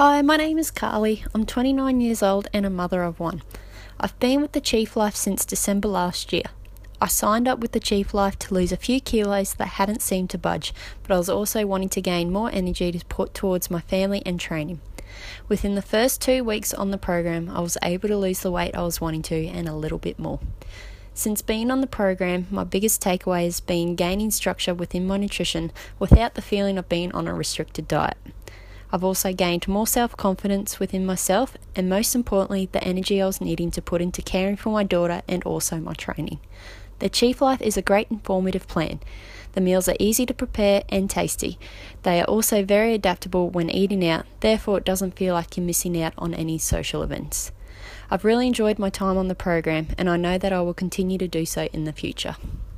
Hi, my name is Carly. I'm 29 years old and a mother of one. I've been with the Chief Life since December last year. I signed up with the Chief Life to lose a few kilos that hadn't seemed to budge, but I was also wanting to gain more energy to put towards my family and training. Within the first 2 weeks on the program, I was able to lose the weight I was wanting to and a little bit more. Since being on the program, my biggest takeaway has been gaining structure within my nutrition without the feeling of being on a restricted diet. I've also gained more self-confidence within myself and most importantly, the energy I was needing to put into caring for my daughter and also my training. The Chief Life is a great informative plan. The meals are easy to prepare and tasty. They are also very adaptable when eating out, therefore it doesn't feel like you're missing out on any social events. I've really enjoyed my time on the program and I know that I will continue to do so in the future.